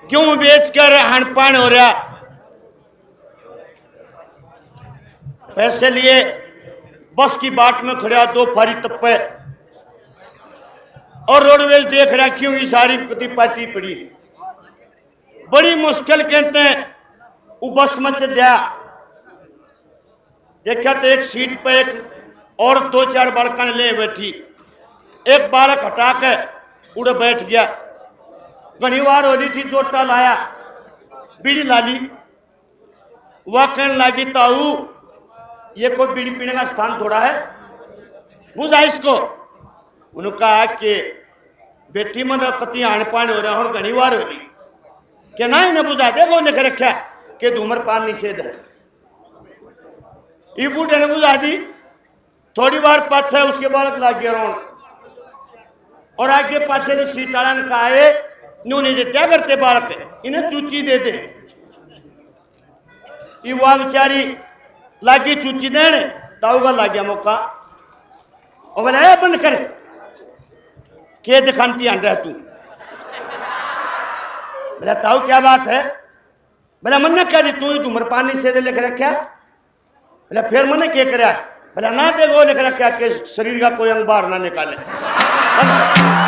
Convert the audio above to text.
क्यों बेचकर हनपान हो रहा, पैसे लिए बस की बाट में खड़ा, दो फारी तप्पे और रोडवेज देख रहा क्यों ये सारी कति पार्टी पड़ी। बड़ी मुश्किल कहते हैं वो बस मत दिया, देखा तो एक सीट पे एक और दो चार बालक ले बैठी, एक बालक हटा के उड़े बैठ गया। घनी बार हो रही थी, जोटा लाया, बीड़ी ला ली। वह कहने लगी ताऊ ये कोई बीड़ी पीने का स्थान थोड़ा है, बुझा इसको। उन्होंने कहा कि बेटी मतलब कति आनपान हो रहा है और घनी बार हो रही, क्या ना इन्हें बुझा दे, वो लिख रखा कि धूम्रपान निषेध है। ये बूढ़े ने बुझा दी, थोड़ी बार पाछे उसके बालक लाग गया रोन, और आगे पाछे ने सीट वाला ने कहा न्यूने क्या करते बालक, इन्हें चूची दे दे। ये वह बेचारी लागी चूची देने, ताऊ का लाग गया मौका, और बोला बंद कर, के दिखाती आंडा तू। बोला ताऊ क्या बात है, बोला मन क्या दी तू धूम्रपान निषेध लिख रखा, बोला फिर मैंने क्या कराया, बोला ना देखो लिख रखा कि शरीर का कोई अंग बाहर ना निकाले।